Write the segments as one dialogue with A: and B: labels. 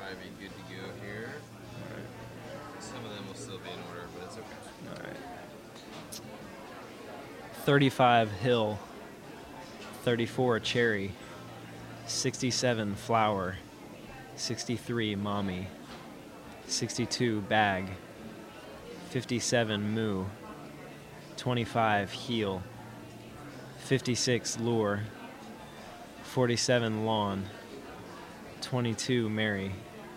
A: probably be good to go here. Some of them will still be in order, but it's okay.
B: All right. 35 Hill, 34 Cherry, 67 Flower, 63 Mommy, 62 Bag, 57 Moo, 25 Heel, 56 Lure, 47 Lawn, 22 Mary,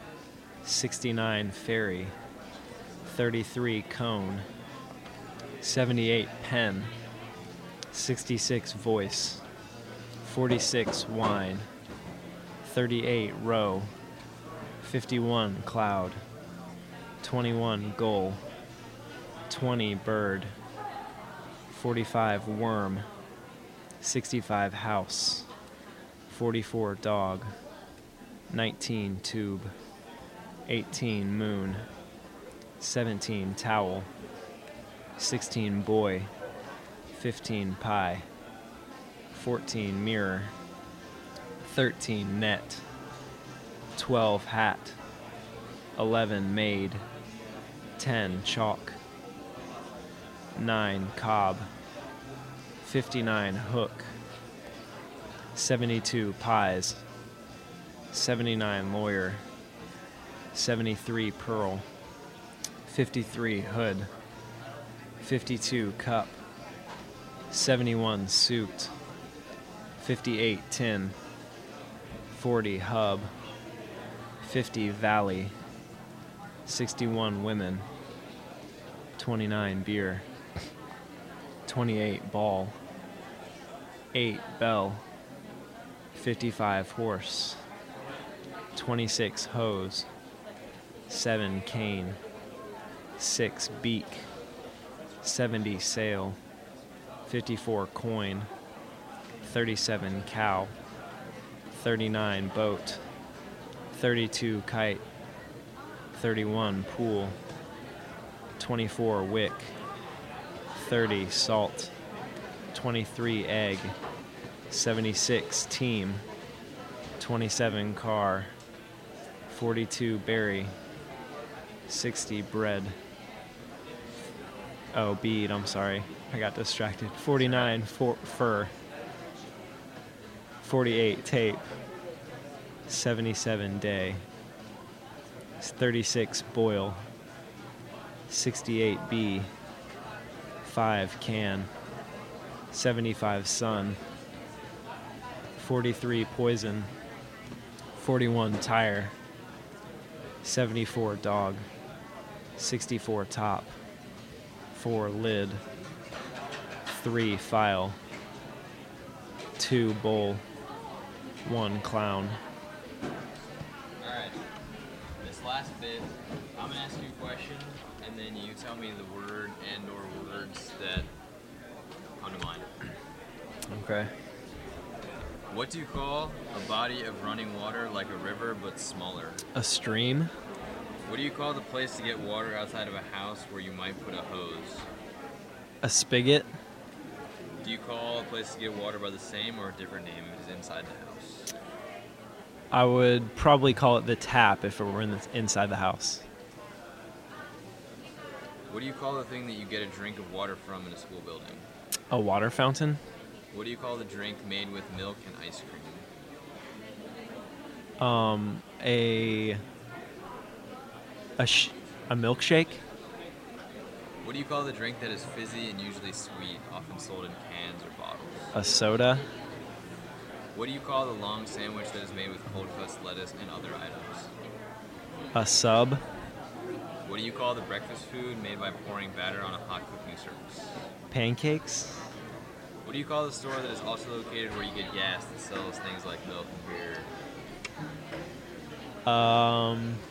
B: 69 Fairy, 33 Cone, 78 Pen, 66 Voice, 46 Wine, 38 Row, 51 Cloud, 21 Goal, 20 Bird, 45 Worm, 65 House, 44 Dog, 19 Tube, 18 Moon, 17 Towel, 16 Boy, 15 Pie, 14 Mirror, 13 Net, 12 Hat, 11 Maid, 10 Chalk, 9 Cob, 59 Hook, 72 Pies, 79 Lawyer, 73 Pearl, 53 Hood, 52 Cup, 71 Suit, 58 Tin, 40 Hub, 50 Valley, 61 Women, 29 Beer, 28 Ball, 8 Bell, 55 Horse, 26 Hose, 7 Cane, 6 Beak, 70 Sail, 54 Coin, 37 Cow, 39 Boat, 32 Kite, 31 Pool, 24 Wick, 30 Salt, 23 Egg, 76 Team, 27 Car, 42 Berry, 60 Bread. Oh, Bead, I'm sorry. I got distracted. 49 Fur, 48 Tape, 77 Day, 36 Boil, 68 B, 5 Can, 75 Sun, 43 Poison, 41 Tire, 74 Dog, 64 Top, 4 Lid, 3 File, 2 Bowl, 1 Clown.
A: Alright. This last bit, I'm going to ask you a question, and then you tell me the word and or words that come to mind.
B: Okay.
A: What do you call a body of running water like a river but smaller?
B: A stream.
A: What do you call the place to get water outside of a house where you might put a hose?
B: A spigot.
A: Do you call a place to get water by the same or a different name if it's inside the house?
B: I would probably call it the tap if it were inside the house.
A: What do you call the thing that you get a drink of water from in a school building?
B: A water fountain.
A: What do you call the drink made with milk and ice cream?
B: A milkshake.
A: What do you call the drink that is fizzy and usually sweet, often sold in cans or bottles?
B: A soda.
A: What do you call the long sandwich that is made with cold cuts, lettuce, and other items?
B: A sub.
A: What do you call the breakfast food made by pouring batter on a hot cooking surface?
B: Pancakes.
A: What do you call the store that is also located where you get gas that sells things like milk and beer?